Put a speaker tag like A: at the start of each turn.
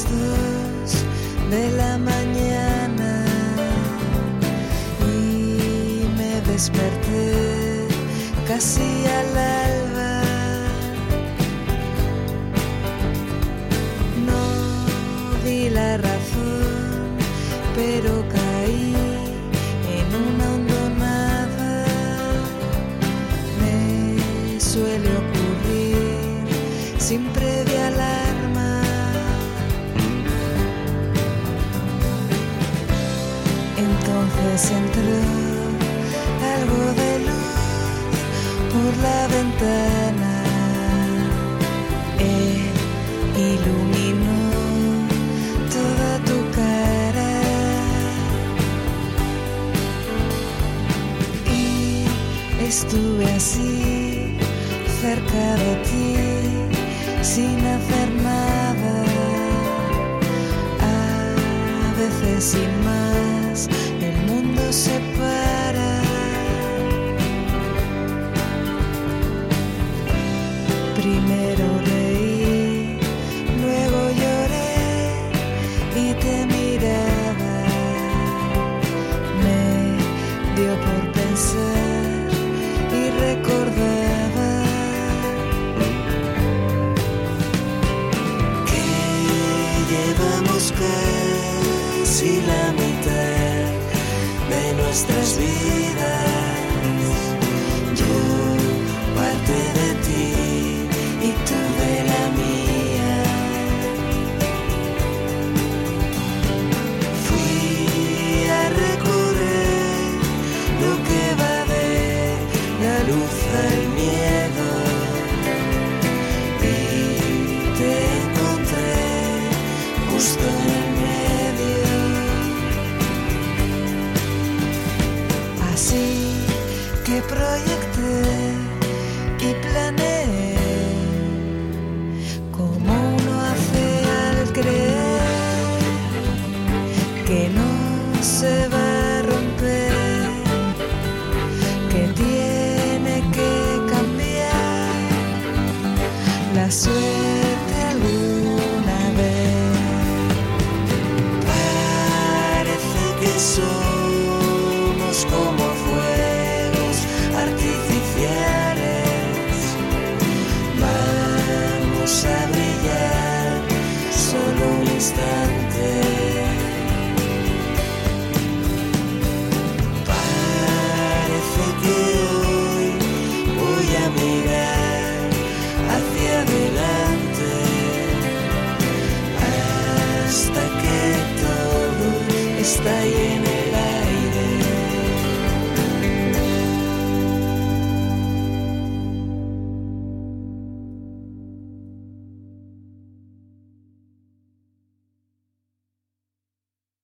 A: 2 de la mañana y me desperté casi al alba. No di la razón, pero caí en una hondonada. Me suele ocurrir sin previa alarma. Entonces entró algo de luz por la ventana, iluminó toda tu cara y estuve así cerca de ti sin hacer nada, a veces sin más el mundo se para. Primero reí, luego lloré y te miraba. Me dio por pensar y recordaba que llevamos casi la mitad de nuestras vidas. Yo parte de ti y tú de la mía. Fui a recorrer lo que va de la luz al miedo y te encontré justo en el medio. Así que proyecté y planeé como uno hace al creer que no se va a romper, que tiene que cambiar la suerte alguna vez. Parece que somos como fuegos artificiales. Vamos a brillar solo un instante. Parece que hoy voy a mirar hacia adelante hasta que todo está lleno